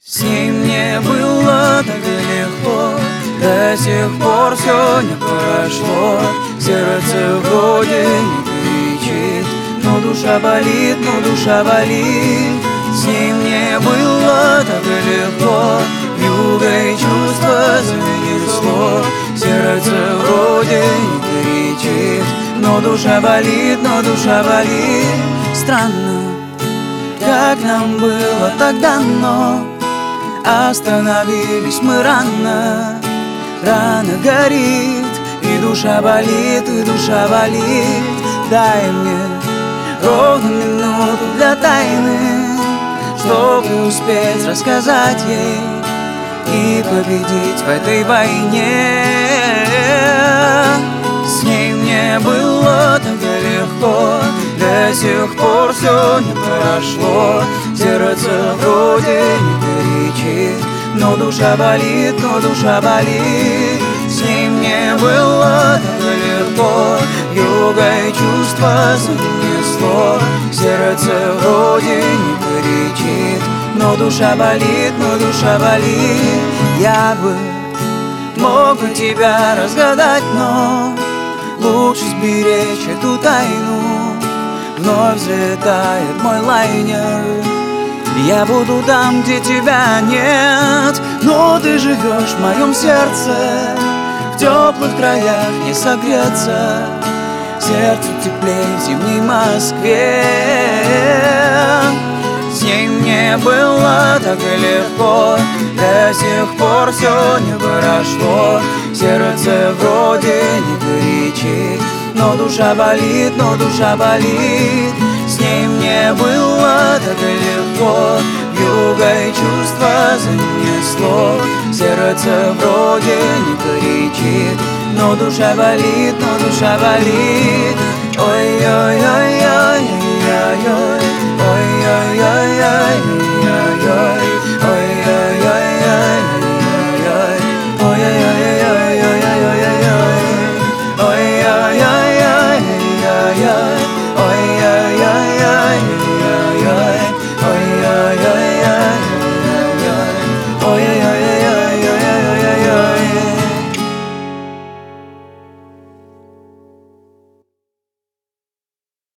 С ней мне было так легко, до сих пор все не прошло. Сердце вроде не кричит, но душа болит, но душа болит. С ней мне было так легко, вьюгой чувства занесло. Сердце вроде не кричит, но душа болит, но душа болит. Странно, как нам было тогда, но остановились мы рано. Рана горит, и душа болит, и душа болит. Дай мне ровно минуту для тайны, чтобы успеть рассказать ей и победить в этой войне. С ней мне было так легко, до сих пор все не прошло. Сердце вроде не кричит, но душа болит, но душа болит. С ней мне было так легко, вьюгой чувства занесло. Сердце вроде не кричит, но душа болит, но душа болит. Я бы мог бы тебя разгадать, но лучше сберечь эту тайну. Вновь взлетает мой лайнер, я буду там, где тебя нет. Но ты живешь в моем сердце, в теплых краях не согреться. Сердцу теплее в зимней Москве. С ней мне было так легко, до сих пор все не прошло. Сердце вроде не кричит, но душа болит, но душа болит. С ней мне было так легко, вьюгой чувства занесло. Сердце вроде не кричит, но душа болит, но душа болит. Ой,